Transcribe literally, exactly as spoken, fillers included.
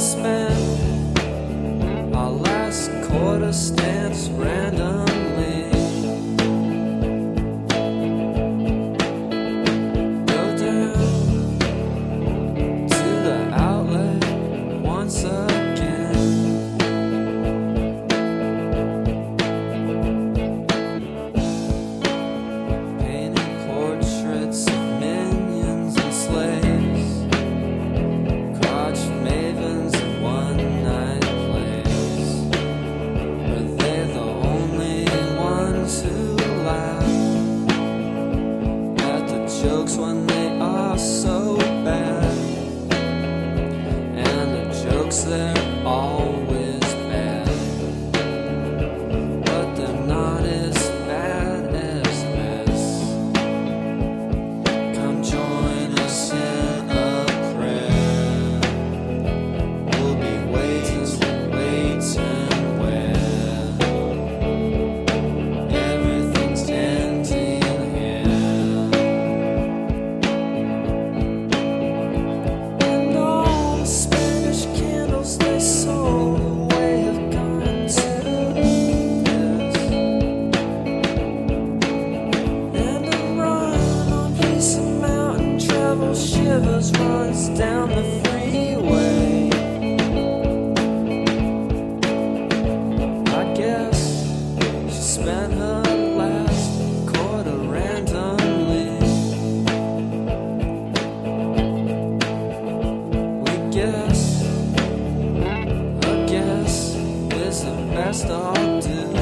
spent our last quarter stance randomly. Go down to the outlet once again. Painting portraits of minions and slaves, crotch mavens and one-night plays. Were they the only ones who laugh at the jokes when they are so bad? And the jokes, they're always bad, but they're not as bad as this. Come join us in a prayer. We'll be waiting, waiting where everything's ending here. And all the Spanish candles they sold away have gone to this. And a run on piece of mountain travel shivers runs down the freeway. I guess she spent her last quarter randomly. We guess, I guess, is the best I'll do.